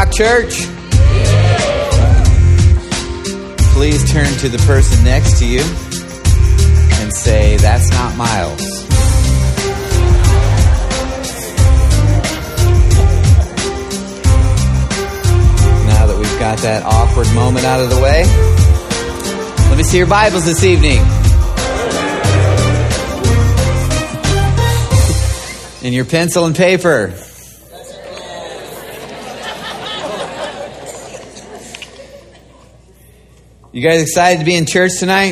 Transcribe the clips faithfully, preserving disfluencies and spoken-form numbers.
Rock Church? Please turn to the person next to you and say, that's not Miles. Now that we've got that awkward moment out of the way, let me see your Bibles this evening. And your pencil and paper. You guys excited to be in church tonight?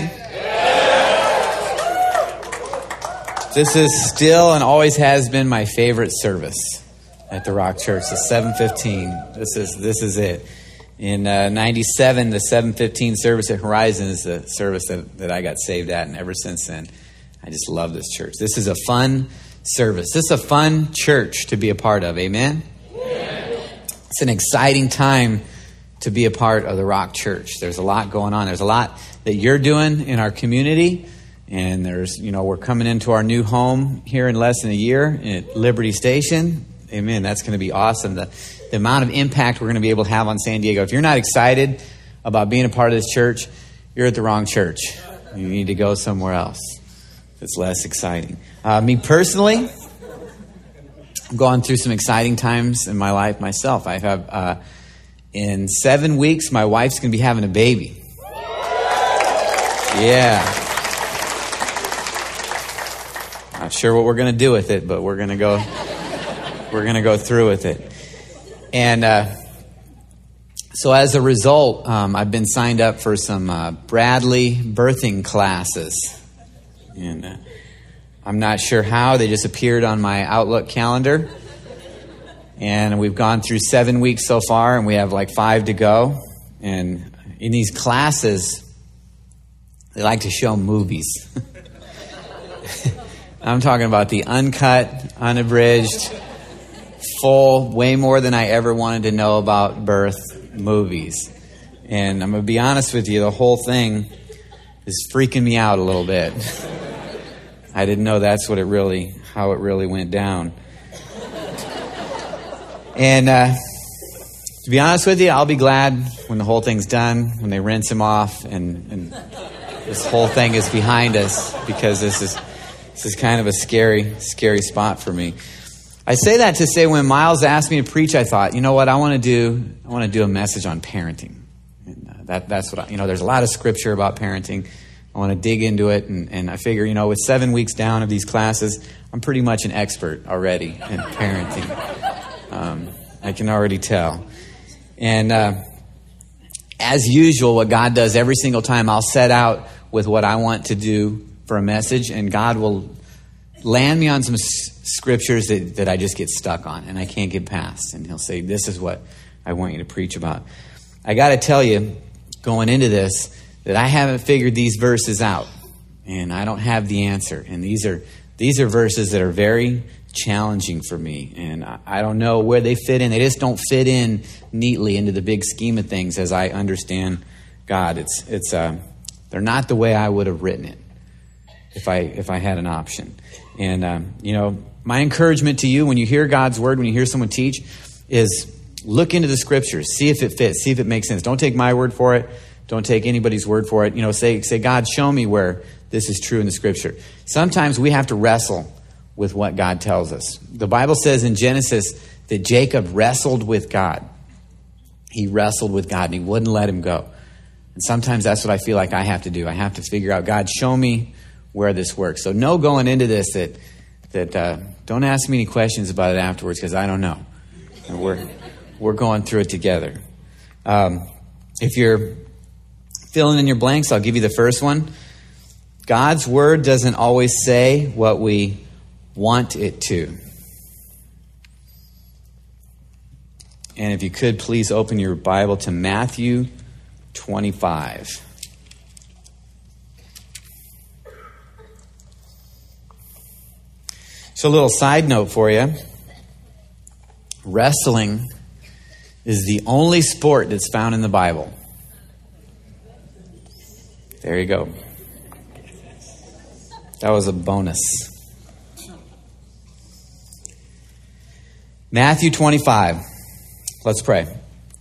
This is still and always has been my favorite service at the Rock Church, the seven fifteen. This is this is it. In uh, ninety-seven, the seven fifteen service at Horizon is the service that, that I got saved at, and ever since then, I just love this church. This is a fun service. This is a fun church to be a part of. Amen? Amen. It's an exciting time to be a part of the Rock Church. There's a lot going on. There's a lot that you're doing in our community. And there's, you know, we're coming into our new home here in less than a year at Liberty Station. Amen. That's going to be awesome. The, the amount of impact we're going to be able to have on San Diego. If you're not excited about being a part of this church, you're at the wrong church. You need to go somewhere else. It's less exciting. Uh, me personally, I'm going through some exciting times in my life myself. I have... Uh, In seven weeks, my wife's going to be having a baby. Yeah. Not sure what we're going to do with it, but we're going to go. We're going to go through with it. And uh, so, as a result, um, I've been signed up for some uh, Bradley birthing classes, and uh, I'm not sure how they just appeared on my Outlook calendar. And we've gone through seven weeks so far, and we have like five to go. And in these classes, they like to show movies. I'm talking about the uncut, unabridged, full, way more than I ever wanted to know about birth movies. And I'm going to be honest with you, the whole thing is freaking me out a little bit. I didn't know that's what it really, how it really went down. And uh, to be honest with you, I'll be glad when the whole thing's done, when they rinse him off, and, and this whole thing is behind us, because this is this is kind of a scary, scary spot for me. I say that to say, when Miles asked me to preach, I thought, you know what, I want to do I want to do a message on parenting. And uh, that that's what I, you know. There's a lot of scripture about parenting. I want to dig into it, and, and I figure, you know, with seven weeks down of these classes, I'm pretty much an expert already in parenting. Um, I can already tell. And uh, as usual, what God does every single time, I'll set out with what I want to do for a message, and God will land me on some s- scriptures that, that I just get stuck on and I can't get past. And he'll say, this is what I want you to preach about. I got to tell you, going into this, that I haven't figured these verses out, and I don't have the answer. And these are these are verses that are very challenging for me, and I don't know where they fit in. They just don't fit in neatly into the big scheme of things as I understand God. It's it's uh, they're not the way I would have written it if I if I had an option. And um, you know, my encouragement to you when you hear God's word, when you hear someone teach, is look into the scriptures, see if it fits, see if it makes sense. Don't take my word for it. Don't take anybody's word for it. You know, say say God, show me where this is true in the scripture. Sometimes we have to wrestle with what God tells us. The Bible says in Genesis that Jacob wrestled with God. He wrestled with God and he wouldn't let him go. And sometimes that's what I feel like I have to do. I have to figure out, God, show me where this works. So no going into this that, that uh, don't ask me any questions about it afterwards, because I don't know. And we're, we're going through it together. Um, if you're filling in your blanks, I'll give you the first one. God's word doesn't always say what we want it to. And if you could, please open your Bible to Matthew twenty-five. So a little side note for you. Wrestling is the only sport that's found in the Bible. There you go. That was a bonus. Matthew twenty-five. Let's pray.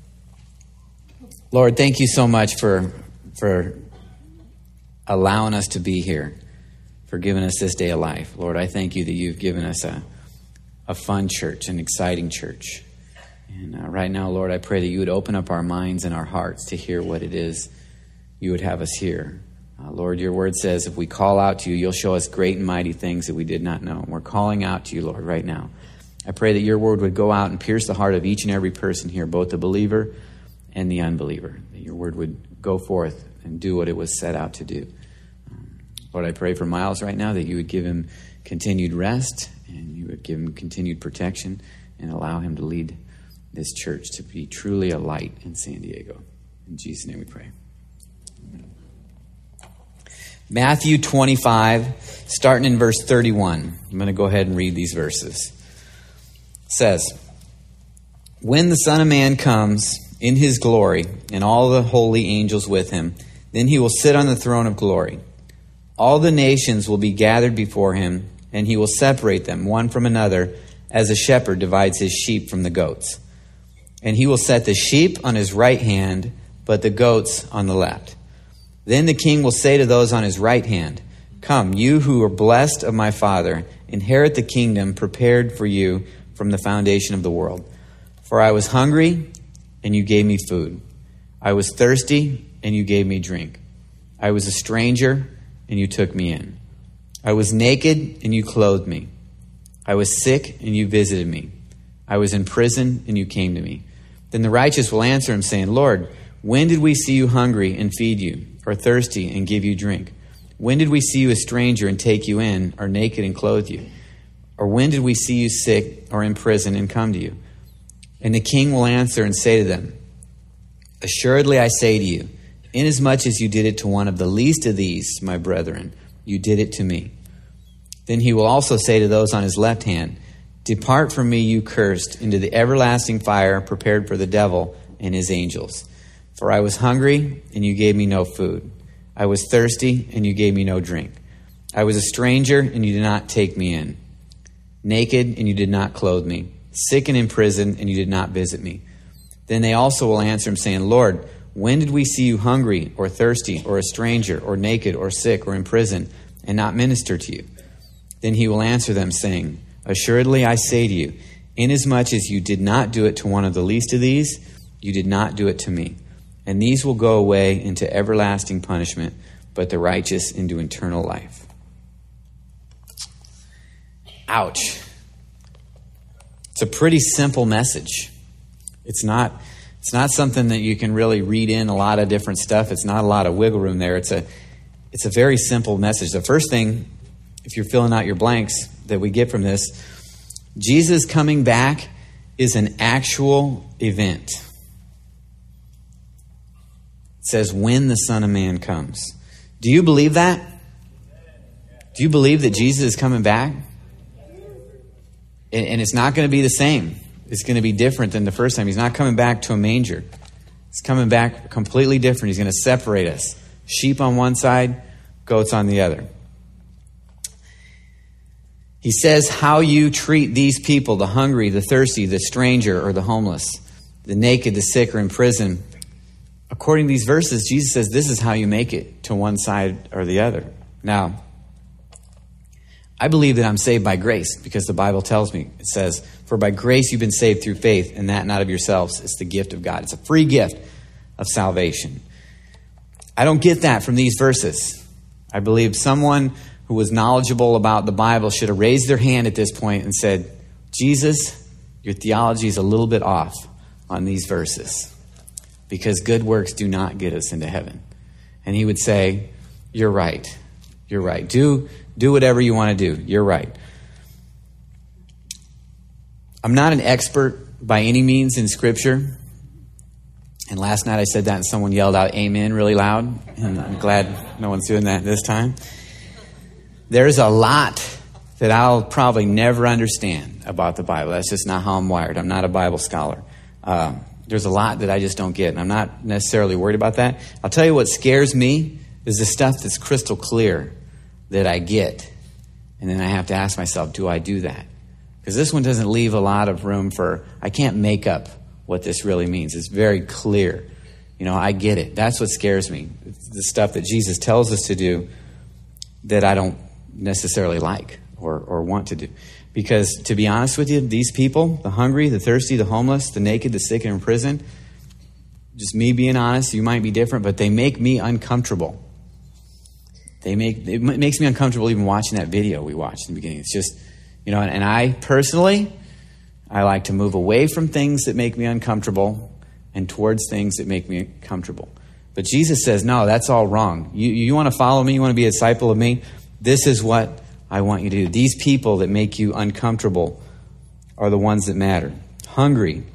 Lord, thank you so much for, for allowing us to be here, for giving us this day of life. Lord, I thank you that you've given us a, a fun church, an exciting church. And uh, right now, Lord, I pray that you would open up our minds and our hearts to hear what it is you would have us hear. Uh, Lord, your word says if we call out to you, you'll show us great and mighty things that we did not know. And we're calling out to you, Lord, right now. I pray that your word would go out and pierce the heart of each and every person here, both the believer and the unbeliever. That your word would go forth and do what it was set out to do. Um, Lord, I pray for Miles right now that you would give him continued rest and you would give him continued protection and allow him to lead this church to be truly a light in San Diego. In Jesus' name we pray. Matthew twenty-five, starting in verse thirty-one. I'm going to go ahead and read these verses. It says, "When the Son of Man comes in his glory, and all the holy angels with him, then he will sit on the throne of glory. All the nations will be gathered before him, and he will separate them one from another, as a shepherd divides his sheep from the goats. And he will set the sheep on his right hand, but the goats on the left. Then the king will say to those on his right hand, 'Come, you who are blessed of my Father, inherit the kingdom prepared for you from the foundation of the world. For I was hungry, and you gave me food. I was thirsty, and you gave me drink. I was a stranger, and you took me in. I was naked, and you clothed me. I was sick, and you visited me. I was in prison, and you came to me.' Then the righteous will answer him, saying, 'Lord, when did we see you hungry and feed you, or thirsty and give you drink? When did we see you a stranger and take you in, or naked and clothe you? Or when did we see you sick or in prison and come to you?' And the king will answer and say to them, 'Assuredly I say to you, inasmuch as you did it to one of the least of these, my brethren, you did it to me.' Then he will also say to those on his left hand, 'Depart from me, you cursed, into the everlasting fire prepared for the devil and his angels. For I was hungry, and you gave me no food. I was thirsty, and you gave me no drink. I was a stranger, and you did not take me in. Naked, and you did not clothe me. Sick and in prison, and you did not visit me.' Then they also will answer him, saying, 'Lord, when did we see you hungry, or thirsty, or a stranger, or naked, or sick, or in prison, and not minister to you?' Then he will answer them, saying, 'Assuredly I say to you, inasmuch as you did not do it to one of the least of these, you did not do it to me. And these will go away into everlasting punishment, but the righteous into eternal life.'" Ouch. It's a pretty simple message. It's not, it's not something that you can really read in a lot of different stuff. It's not a lot of wiggle room there. It's a, it's a very simple message. The first thing, if you're filling out your blanks, that we get from this, Jesus coming back is an actual event. It says, when the Son of Man comes. Do you believe that? Do you believe that Jesus is coming back? And, and it's not going to be the same. It's going to be different than the first time. He's not coming back to a manger. He's coming back completely different. He's going to separate us. Sheep on one side, goats on the other. He says how you treat these people, the hungry, the thirsty, the stranger, or the homeless, the naked, the sick, or in prison. According to these verses, Jesus says this is how you make it to one side or the other. Now, I believe that I'm saved by grace because the Bible tells me, it says, "For by grace you've been saved through faith, and that not of yourselves. It's the gift of God." It's a free gift of salvation. I don't get that from these verses. I believe someone who was knowledgeable about the Bible should have raised their hand at this point and said, "Jesus, your theology is a little bit off on these verses because good works do not get us into heaven." And he would say, "You're right. You're right. Do, do whatever you want to do. You're right." I'm not an expert by any means in Scripture. And last night I said that and someone yelled out "Amen" really loud. And I'm glad no one's doing that this time. There's a lot that I'll probably never understand about the Bible. That's just not how I'm wired. I'm not a Bible scholar. Uh, there's a lot that I just don't get, and I'm not necessarily worried about that. I'll tell you what scares me is the stuff that's crystal clear that I get. And then I have to ask myself, do I do that? Because this one doesn't leave a lot of room for, I can't make up what this really means. It's very clear You know, I get it. That's what scares me. It's the stuff that Jesus tells us to do that I don't necessarily like or, or want to do. Because to be honest with you, these people, the hungry, the thirsty, the homeless, the naked, the sick, and in prison, just me being honest, you might be different, but they make me uncomfortable. They make it makes me uncomfortable even watching that video we watched in the beginning. It's just, you know, and, and I personally, I like to move away from things that make me uncomfortable and towards things that make me comfortable. But Jesus says, no, that's all wrong. You, you want to follow me? You want to be a disciple of me? This is what I want you to do. These people that make you uncomfortable are the ones that matter. Hungry.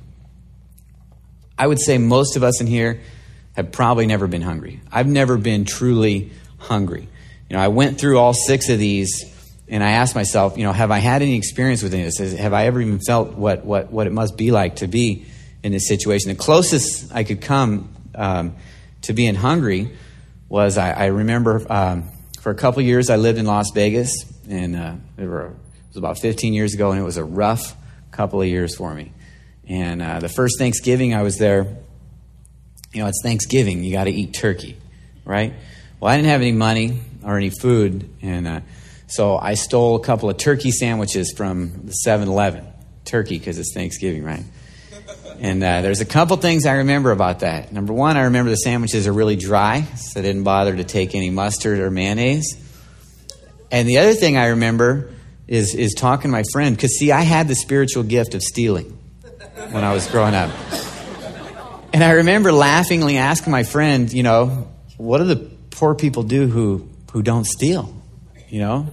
I would say most of us in here have probably never been hungry. I've never been truly hungry. You know, I went through all six of these and I asked myself, you know, have I had any experience with any of this? Have I ever even felt what, what, what it must be like to be in this situation? The closest I could come um, to being hungry was I, I remember um, for a couple years I lived in Las Vegas, and uh, it, were, it was about fifteen years ago, and it was a rough couple of years for me. And uh, the first Thanksgiving I was there, you know, it's Thanksgiving, you got to eat turkey, right? Well, I didn't have any money or any food, and uh, so I stole a couple of turkey sandwiches from the seven eleven. Turkey, because it's Thanksgiving, right? And uh, there's a couple things I remember about that. Number one, I remember the sandwiches are really dry, so I didn't bother to take any mustard or mayonnaise. And the other thing I remember is is talking to my friend, because, see, I had the spiritual gift of stealing when I was growing up. And I remember laughingly asking my friend, you know, what do the poor people do who, who don't steal, you know?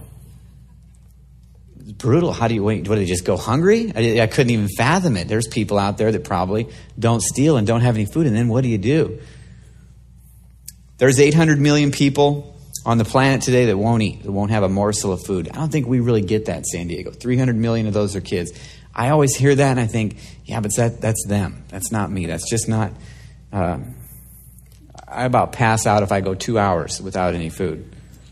It's brutal. How do you wait? What, do they just go hungry? I, I couldn't even fathom it. There's people out there that probably don't steal and don't have any food. And then what do you do? There's eight hundred million people on the planet today that won't eat, that won't have a morsel of food. I don't think we really get that in San Diego. three hundred million of those are kids. I always hear that and I think, yeah, but that, that's them. That's not me. That's just not... Uh, I about pass out if I go two hours without any food.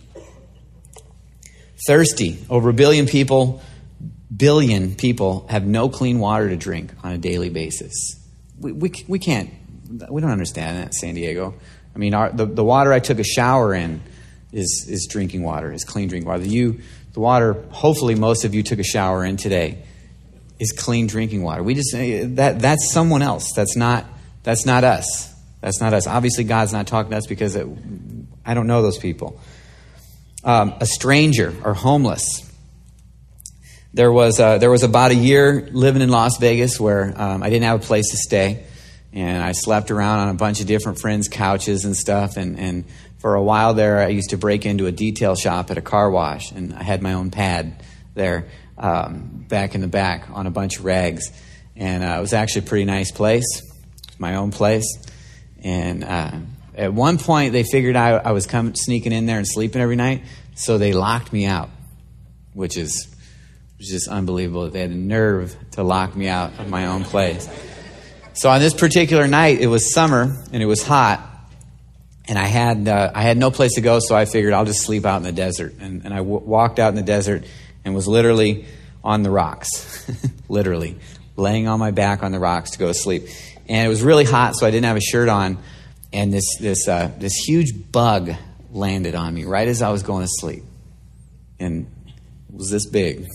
Thirsty. Over a billion people, billion people have no clean water to drink on a daily basis. We we, we can't, we don't understand that in San Diego. I mean, our, the, the water I took a shower in is is drinking water, is clean drinking water. You, the water, hopefully most of you took a shower in today, is clean drinking water. We just, that that's someone else. That's not, that's not us. That's not us. Obviously, God's not talking to us because it, I don't know those people. Um, a stranger or homeless. There was uh, there was about a year living in Las Vegas where um, I didn't have a place to stay, and I slept around on a bunch of different friends' couches and stuff. And, and for a while there, I used to break into a detail shop at a car wash, and I had my own pad there um, back in the back on a bunch of rags, and uh, it was actually a pretty nice place. It was my own place, and. Uh, At one point, they figured I, I was coming, sneaking in there and sleeping every night, so they locked me out, which is, which is just unbelievable. They had the nerve to lock me out of my own place. So on this particular night, it was summer and it was hot, and I had uh, I had no place to go, so I figured I'll just sleep out in the desert. And, and I w- walked out in the desert and was literally on the rocks, literally laying on my back on the rocks to go to sleep. And it was really hot, so I didn't have a shirt on. And this this uh, this huge bug landed on me right as I was going to sleep. And it was this big.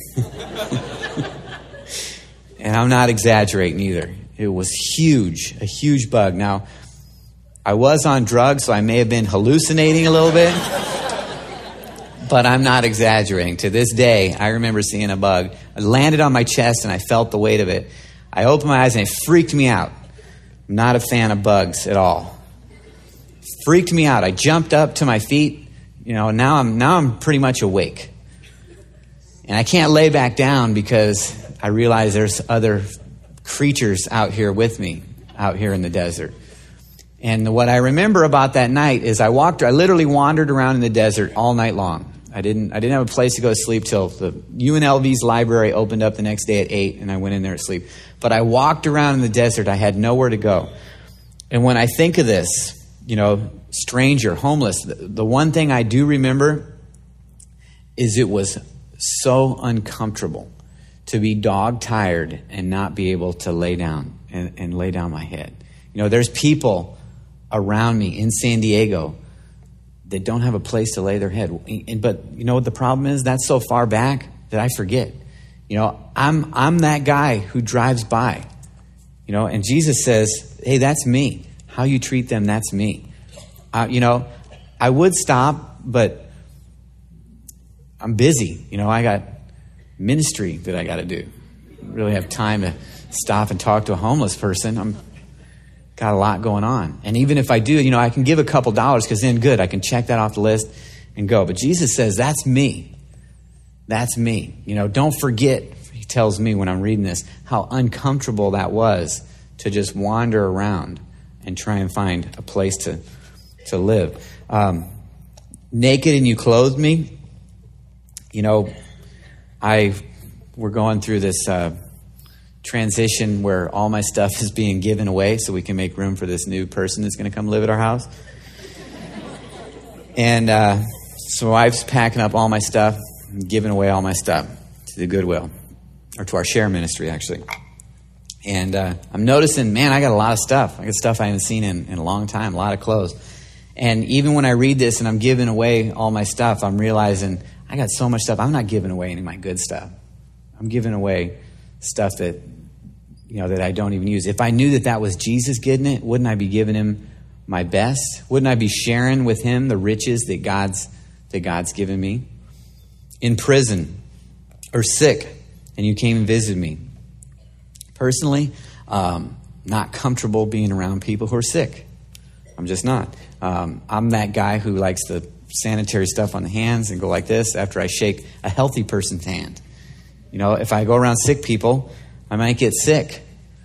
And I'm not exaggerating either. It was huge, a huge bug. Now, I was on drugs, so I may have been hallucinating a little bit. But I'm not exaggerating. To this day, I remember seeing a bug. It landed on my chest, and I felt the weight of it. I opened my eyes, and it freaked me out. I'm not a fan of bugs at all. Freaked me out. I jumped up to my feet. You know, now I'm now I'm pretty much awake. And I can't lay back down because I realize there's other creatures out here with me, out here in the desert. And what I remember about that night is I walked, I literally wandered around in the desert all night long. I didn't I didn't have a place to go to sleep till the U N L V's library opened up the next day at eight, and I went in there to sleep. But I walked around in the desert. I had nowhere to go. And when I think of this, you know, stranger, homeless, the, the one thing I do remember is it was so uncomfortable to be dog tired and not be able to lay down and, and lay down my head. You know, there's people around me in San Diego that don't have a place to lay their head. And, but you know what the problem is? That's so far back that I forget. You know, I'm I'm that guy who drives by. You know, and Jesus says, hey, that's me. How you treat them, that's me. Uh, you know, I would stop, but I'm busy. You know, I got ministry that I got to do. I don't really have time to stop and talk to a homeless person. I'm got a lot going on. And even if I do, you know, I can give a couple dollars because then good, I can check that off the list and go. But Jesus says, that's me. That's me. You know, don't forget, he tells me when I'm reading this, how uncomfortable that was to just wander around and try and find a place to, to live. Um, naked and you clothed me. You know, I we're going through this uh, transition where all my stuff is being given away so we can make room for this new person that's going to come live at our house. And uh, so my wife's packing up all my stuff and giving away all my stuff to the Goodwill, or to our share ministry, actually. And uh, I'm noticing, man, I got a lot of stuff. I got stuff I haven't seen in, in a long time, a lot of clothes. And even when I read this and I'm giving away all my stuff, I'm realizing I got so much stuff. I'm not giving away any of my good stuff. I'm giving away stuff that, you know, that I don't even use. If I knew that that was Jesus getting it, wouldn't I be giving him my best? Wouldn't I be sharing with him the riches that God's that God's given me? In prison or sick, and you came and visited me. Personally, um, not comfortable being around people who are sick. I'm just not. Um, I'm that guy who likes the sanitary stuff on the hands and go like this after I shake a healthy person's hand. You know, if I go around sick people, I might get sick.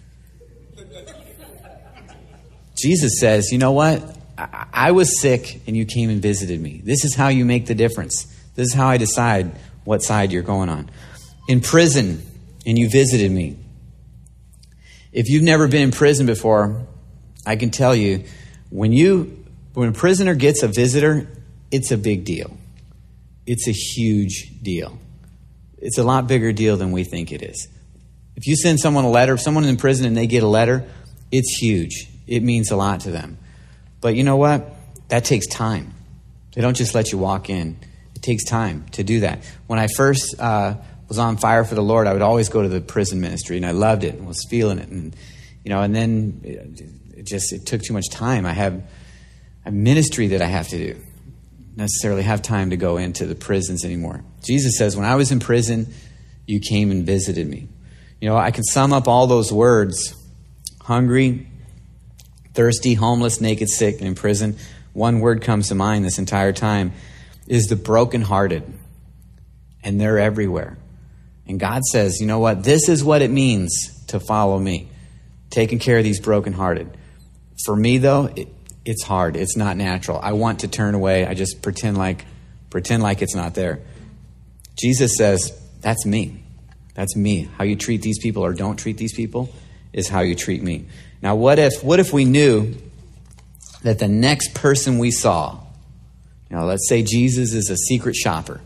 Jesus says, you know what? I, I was sick and you came and visited me. This is how you make the difference. This is how I decide what side you're going on. In prison and you visited me. If you've never been in prison before, I can tell you, when you when a prisoner gets a visitor, it's a big deal. It's a huge deal. It's a lot bigger deal than we think it is. If you send someone a letter, if someone's in prison and they get a letter, it's huge. It means a lot to them. But you know what? That takes time. They don't just let you walk in. It takes time to do that. When I first uh, was on fire for the Lord, I would always go to the prison ministry, and I loved it and was feeling it. And you know, and then it just it took too much time. I have a ministry that I have to do. Necessarily have time to go into the prisons anymore. Jesus says, when I was in prison, you came and visited me. You know, I can sum up all those words: hungry, thirsty, homeless, naked, sick, and in prison. One word comes to mind this entire time is the brokenhearted. And they're everywhere. And God says, you know what? This is what it means to follow me. Taking care of these brokenhearted. For me, though, it, it's hard. It's not natural. I want to turn away. I just pretend like pretend like it's not there. Jesus says, that's me. That's me. How you treat these people or don't treat these people is how you treat me. Now, what if what if we knew that the next person we saw, you know, let's say Jesus is a secret shopper,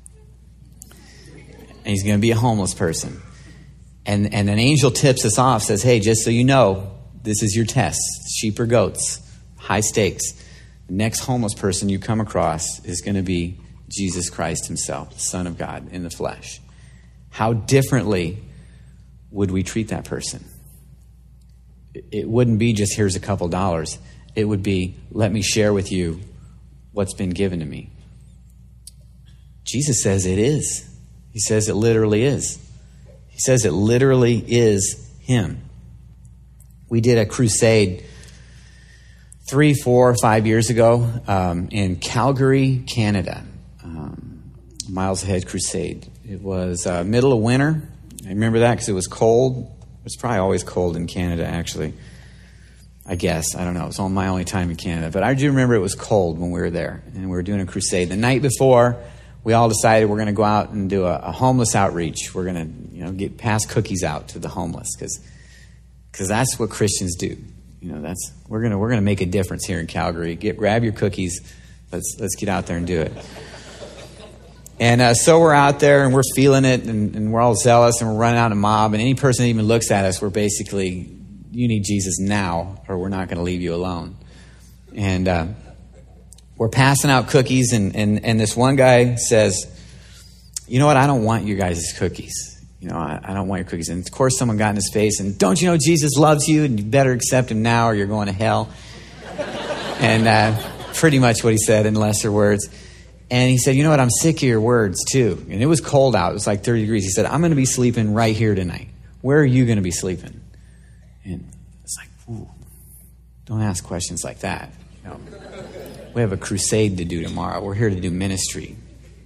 and he's going to be a homeless person, and and an angel tips us off, says, hey, just so you know, this is your test, sheep or goats, high stakes. The next homeless person you come across is going to be Jesus Christ himself, the Son of God in the flesh. How differently would we treat that person? It wouldn't be just, here's a couple dollars. It would be, let me share with you what's been given to me. Jesus says it is. He says it literally is. He says it literally is him. We did a crusade three, four, five years ago um, in Calgary, Canada. Um, Miles Ahead Crusade. It was uh, middle of winter. I remember that because it was cold. It's probably always cold in Canada, actually. I guess. I don't know. It's all my only time in Canada. But I do remember it was cold when we were there. And we were doing a crusade. The night before, we all decided we're going to go out and do a, a homeless outreach. We're going to, you know, get pass cookies out to the homeless. Because because that's what Christians do. You know, that's we're going to we're going to make a difference here in Calgary. Get grab your cookies. Let's let's get out there and do it. And uh, so we're out there and we're feeling it and, and we're all zealous and we're running out a mob. And any person that even looks at us, we're basically, you need Jesus now or we're not going to leave you alone. And uh, we're passing out cookies, and, and, and this one guy says, you know what, I don't want you guys' cookies. You know, I, I don't want your cookies. And of course someone got in his face, and don't you know Jesus loves you, and you better accept him now or you're going to hell. And uh, pretty much what he said in lesser words. And he said, you know what, I'm sick of your words too. And it was cold out. It was like thirty degrees. He said, I'm going to be sleeping right here tonight. Where are you going to be sleeping? And it's like, ooh, don't ask questions like that. You know, we have a crusade to do tomorrow. We're here to do ministry.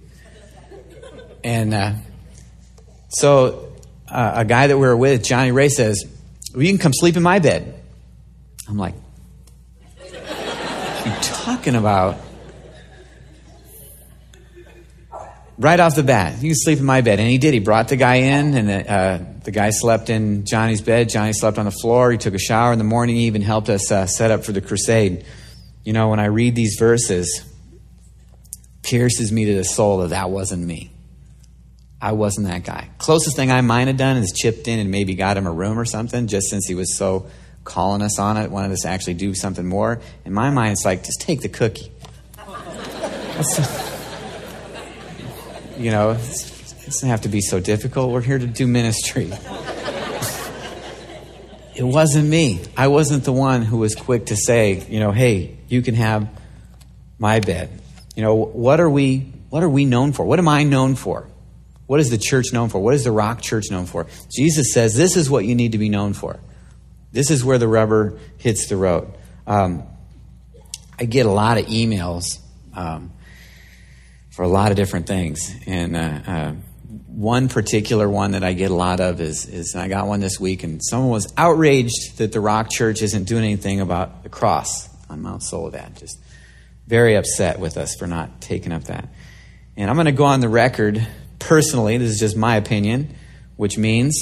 And uh, so uh, a guy that we were with, Johnny Ray, says, well, you can come sleep in my bed. I'm like, what are you talking about? Right off the bat, you can sleep in my bed. And he did. He brought the guy in, and uh, the guy slept in Johnny's bed. Johnny slept on the floor. He took a shower in the morning. He even helped us uh, set up for the crusade. You know, when I read these verses, pierces me to the soul that that wasn't me. I wasn't that guy. Closest thing I might have done is chipped in and maybe got him a room or something, just since he was so calling us on it, wanted us to actually do something more. In my mind, it's like, just take the cookie. That's You know, it doesn't have to be so difficult. We're here to do ministry. It wasn't me. I wasn't the one who was quick to say, you know, hey, you can have my bed. You know, what are we, what are we known for? What am I known for? What is the church known for? What is the Rock Church known for? Jesus says, this is what you need to be known for. This is where the rubber hits the road. Um, I get a lot of emails, um, for a lot of different things. And uh, uh, one particular one that I get a lot of is, is I got one this week, and someone was outraged that the Rock Church isn't doing anything about the cross on Mount Soledad. Just very upset with us for not taking up that. And I'm going to go on the record personally, this is just my opinion, which means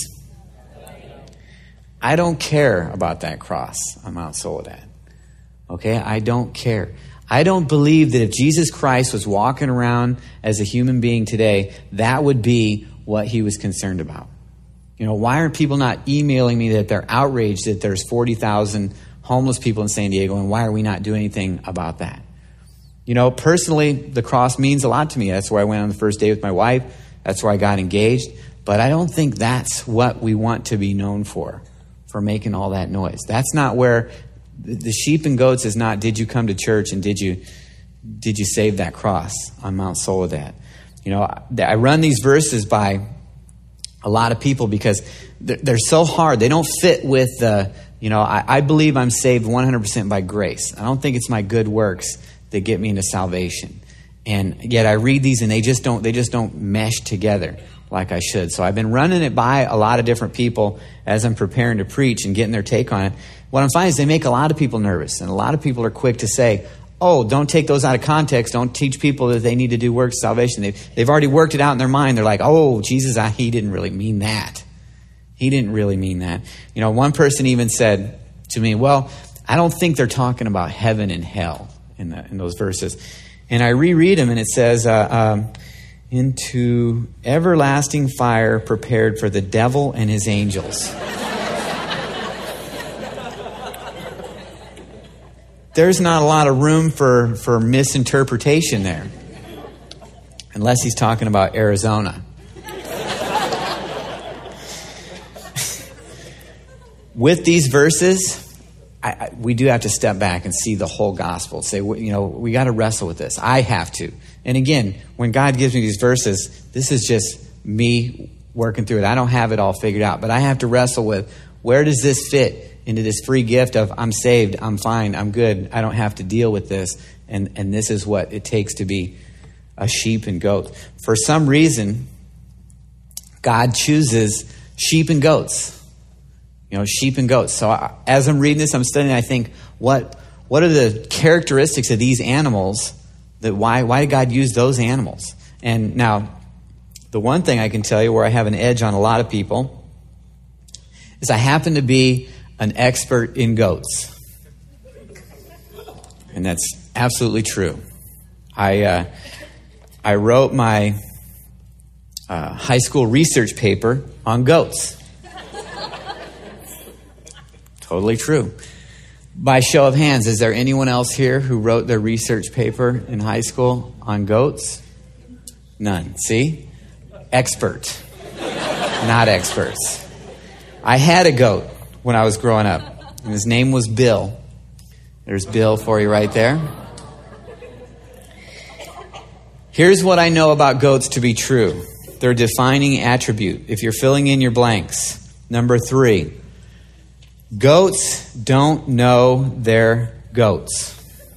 I don't care about that cross on Mount Soledad. Okay? I don't care. I don't believe that if Jesus Christ was walking around as a human being today, that would be what he was concerned about. You know, why aren't people not emailing me that they're outraged that there's forty thousand homeless people in San Diego, and why are we not doing anything about that? You know, personally, the cross means a lot to me. That's where I went on the first day with my wife. That's where I got engaged. But I don't think that's what we want to be known for, for making all that noise. That's not where... The sheep and goats is not, did you come to church and did you did you save that cross on Mount Soledad? You know, I run these verses by a lot of people because they're so hard. They don't fit with the, you know, I, I believe I'm saved one hundred percent by grace. I don't think it's my good works that get me into salvation. And yet I read these and they just don't, they just don't mesh together like I should. So I've been running it by a lot of different people as I'm preparing to preach and getting their take on it. What I'm finding is they make a lot of people nervous, and a lot of people are quick to say, oh, don't take those out of context. Don't teach people that they need to do works of salvation. They've, they've already worked it out in their mind. They're like, oh, Jesus, I, he didn't really mean that. He didn't really mean that. You know, one person even said to me, well, I don't think they're talking about heaven and hell in, the, in those verses. And I reread them, and it says, uh, um, into everlasting fire prepared for the devil and his angels. There's not a lot of room for, for misinterpretation there. Unless he's talking about Arizona. With these verses, I, I, we do have to step back and see the whole gospel. Say, you know, we got to wrestle with this. I have to. And again, when God gives me these verses, this is just me working through it. I don't have it all figured out. But I have to wrestle with, where does this fit into this free gift of I'm saved, I'm fine, I'm good, I don't have to deal with this, and, and this is what it takes to be a sheep and goat. For some reason, God chooses sheep and goats. You know, sheep and goats. So I, as I'm reading this, I'm studying, I think, what what are the characteristics of these animals? That why why did God use those animals? And now, the one thing I can tell you where I have an edge on a lot of people is I happen to be an expert in goats. And that's absolutely true. I uh, I wrote my uh, high school research paper on goats. Totally true. By show of hands, is there anyone else here who wrote their research paper in high school on goats? None. See? Expert. Not experts. I had a goat when I was growing up, and his name was Bill. There's Bill for you right there. Here's what I know about goats to be true. Their defining attribute, if you're filling in your blanks. Number three, goats don't know they're goats.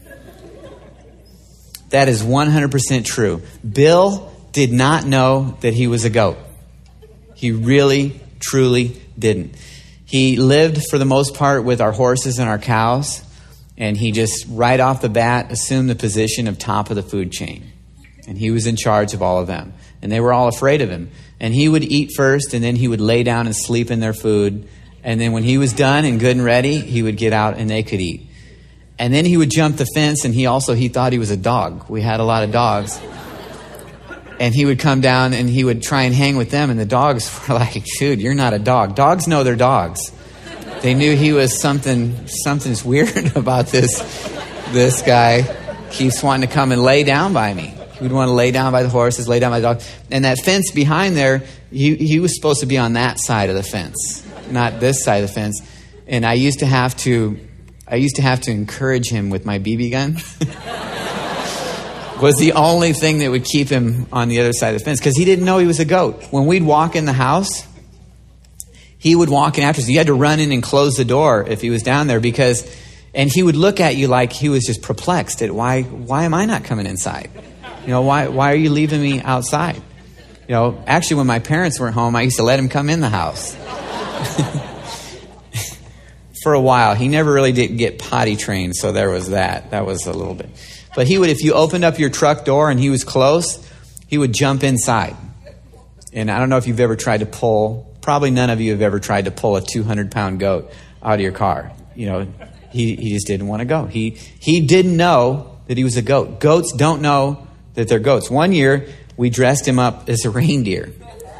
That is one hundred percent true. Bill did not know that he was a goat. He really, truly didn't. He lived, for the most part, with our horses and our cows, and he just, right off the bat, assumed the position of top of the food chain. And he was in charge of all of them. And they were all afraid of him. And he would eat first, and then he would lay down and sleep in their food. And then when he was done and good and ready, he would get out and they could eat. And then he would jump the fence, and he also, he thought he was a dog. We had a lot of dogs. And he would come down and he would try and hang with them. And the dogs were like, dude, you're not a dog. Dogs know they're dogs. They knew he was something, something's weird about this, this guy. Keeps wanting to come and lay down by me. He would want to lay down by the horses, lay down by the dog. And that fence behind there, he, he was supposed to be on that side of the fence, not this side of the fence. And I used to have to, I used to have to encourage him with my B B gun. Was the only thing that would keep him on the other side of the fence, because he didn't know he was a goat. When we'd walk in the house, he would walk in after us. You had to run in and close the door if he was down there, because, and he would look at you like he was just perplexed at why, why am I not coming inside? You know, why, why are you leaving me outside? You know, actually, when my parents weren't home, I used to let him come in the house. For a while. He never really did get potty trained, so there was that. That was a little bit. But he would, if you opened up your truck door and he was close, he would jump inside. And I don't know if you've ever tried to pull, probably none of you have ever tried to pull a two hundred pound goat out of your car. You know, he, he just didn't want to go. He, he didn't know that he was a goat. Goats don't know that they're goats. One year, we dressed him up as a reindeer.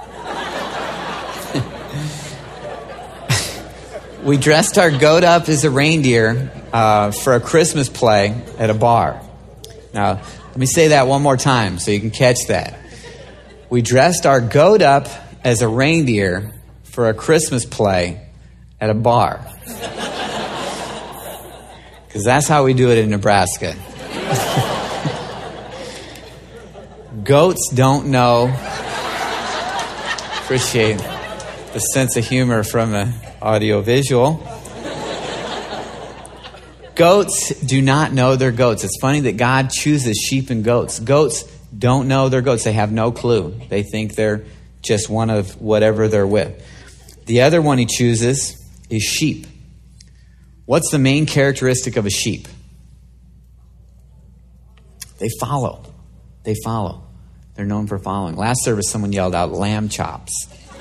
We dressed our goat up as a reindeer uh, for a Christmas play at a bar. Now, let me say that one more time so you can catch that. We dressed our goat up as a reindeer for a Christmas play at a bar. Because that's how we do it in Nebraska. Goats don't know. Appreciate the sense of humor from the audio-visual. Goats do not know they're goats. It's funny that God chooses sheep and goats. Goats don't know they're goats. They have no clue. They think they're just one of whatever they're with. The other one he chooses is sheep. What's the main characteristic of a sheep? They follow. They follow. They're known for following. Last service, someone yelled out, lamb chops.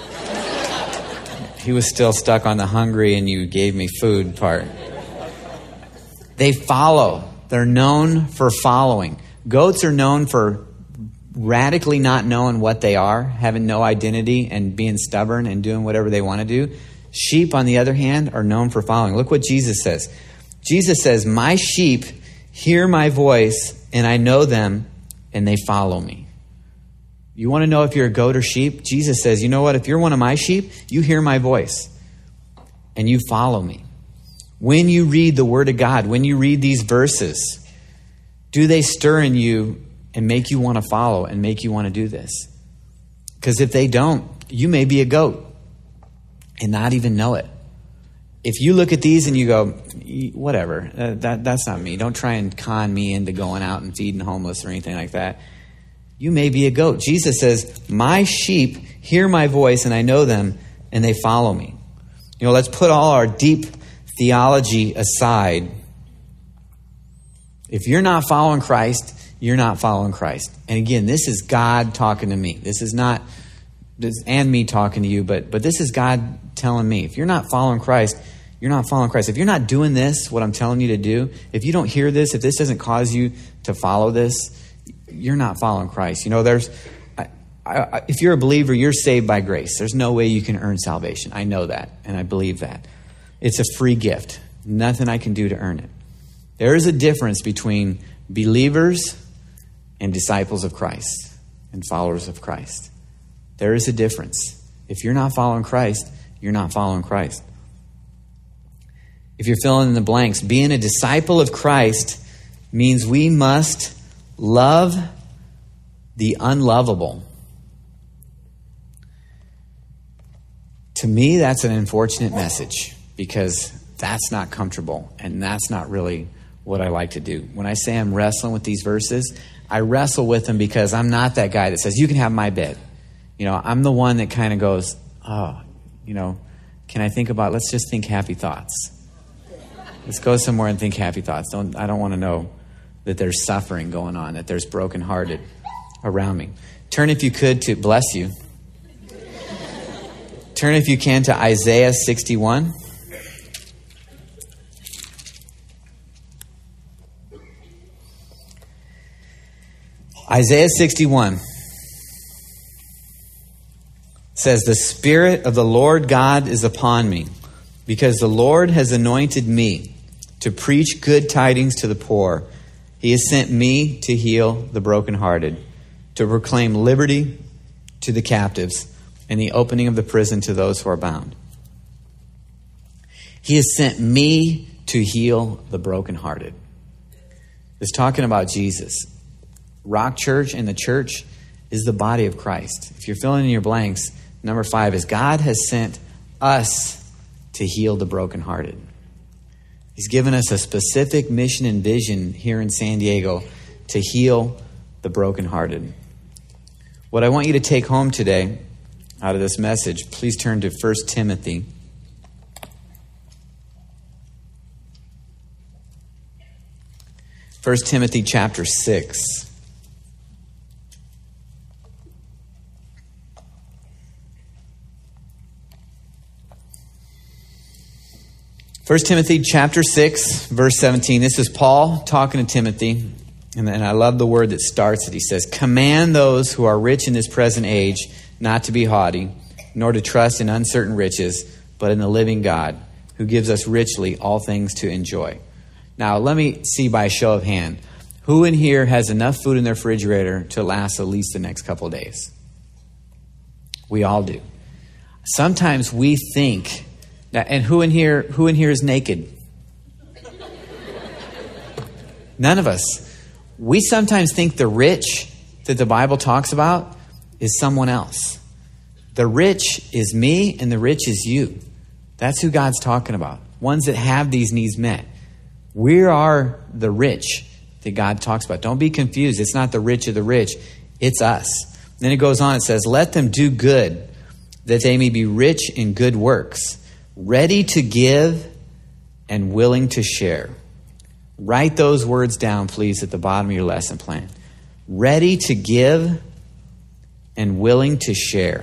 He was still stuck on the hungry and you gave me food part. They follow. They're known for following. Goats are known for radically not knowing what they are, having no identity and being stubborn and doing whatever they want to do. Sheep, on the other hand, are known for following. Look what Jesus says. Jesus says, my sheep hear my voice and I know them and they follow me. You want to know if you're a goat or sheep? Jesus says, you know what? If you're one of my sheep, you hear my voice and you follow me. When you read the Word of God, when you read these verses, do they stir in you and make you want to follow and make you want to do this? Because if they don't, you may be a goat and not even know it. If you look at these and you go, whatever, uh, that, that's not me. Don't try and con me into going out and feeding homeless or anything like that. You may be a goat. Jesus says, my sheep hear my voice and I know them and they follow me. You know, let's put all our deep theology aside. If you're not following Christ, you're not following Christ. And again, this is God talking to me. This is not, this, and me talking to you, but, but this is God telling me. If you're not following Christ, you're not following Christ. If you're not doing this, what I'm telling you to do, if you don't hear this, if this doesn't cause you to follow this, you're not following Christ. You know, there's, I, I, if you're a believer, you're saved by grace. There's no way you can earn salvation. I know that, and I believe that. It's a free gift. Nothing I can do to earn it. There is a difference between believers and disciples of Christ and followers of Christ. There is a difference. If you're not following Christ, you're not following Christ. If you're filling in the blanks, being a disciple of Christ means we must love the unlovable. To me, that's an unfortunate message because that's not comfortable and that's not really what I like to do. When I say I'm wrestling with these verses, I wrestle with them because I'm not that guy that says, you can have my bed. You know, I'm the one that kind of goes, oh, you know, can I think about, let's just think happy thoughts. Let's go somewhere and think happy thoughts. Don't I don't want to know that there's suffering going on, that there's brokenhearted around me. Turn, if you could, to, bless you. Turn, if you can, to Isaiah sixty-one. Isaiah sixty-one says, the Spirit of the Lord God is upon me, because the Lord has anointed me to preach good tidings to the poor. He has sent me to heal the brokenhearted, to proclaim liberty to the captives, and the opening of the prison to those who are bound. He has sent me to heal the brokenhearted. It's talking about Jesus. Rock Church and the church is the body of Christ. If you're filling in your blanks, number five is God has sent us to heal the brokenhearted. He's given us a specific mission and vision here in San Diego to heal the brokenhearted. What I want you to take home today out of this message, please turn to First Timothy. First Timothy chapter six. First Timothy chapter six, verse seventeen. This is Paul talking to Timothy. And, and I love the word that starts it. He says, command those who are rich in this present age not to be haughty, nor to trust in uncertain riches, but in the living God, who gives us richly all things to enjoy. Now, let me see by a show of hand, who in here has enough food in their refrigerator to last at least the next couple of days? We all do. Sometimes we think, and who in here, who in here is naked? None of us. We sometimes think the rich that the Bible talks about is someone else. The rich is me and the rich is you. That's who God's talking about. Ones that have these needs met. We are the rich that God talks about. Don't be confused. It's not the rich of the rich. It's us. Then it goes on. It says, let them do good, that they may be rich in good works, ready to give and willing to share. Write those words down, please, at the bottom of your lesson plan. Ready to give and willing to share.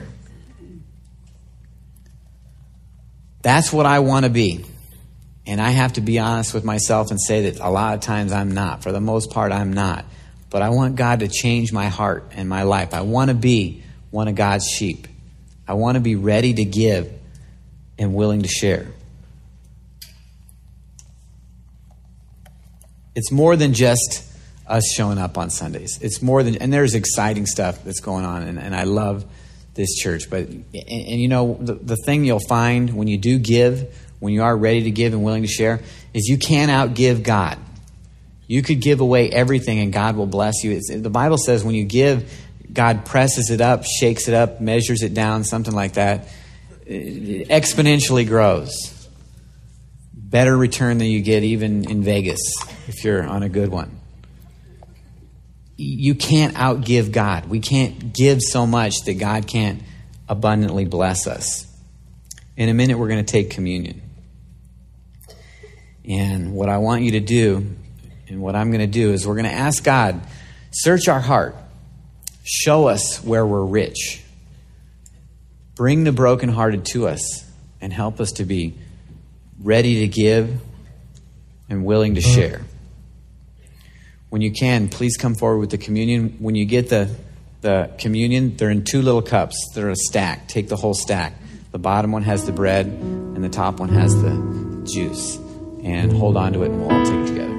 That's what I want to be. And I have to be honest with myself and say that a lot of times I'm not. For the most part, I'm not. But I want God to change my heart and my life. I want to be one of God's sheep. I want to be ready to give and willing to share. It's more than just us showing up on Sundays. It's more than, and there's exciting stuff that's going on, and, and I love this church. But, and, and you know, the, the thing you'll find when you do give, when you are ready to give and willing to share, is you can't outgive God. You could give away everything and God will bless you. It's, the Bible says when you give, God presses it up, shakes it up, measures it down, something like that. It exponentially grows. Better return than you get even in Vegas if you're on a good one. You can't outgive God. We can't give so much that God can't abundantly bless us. In a minute, we're going to take communion. And what I want you to do, and what I'm going to do, is we're going to ask God, search our heart. Show us where we're rich. Bring the brokenhearted to us and help us to be ready to give and willing to share. When you can, please come forward with the communion. When you get the, the communion, they're in two little cups. They're a stack. Take the whole stack. The bottom one has the bread and the top one has the juice. and hold on to it, and we'll all take it together.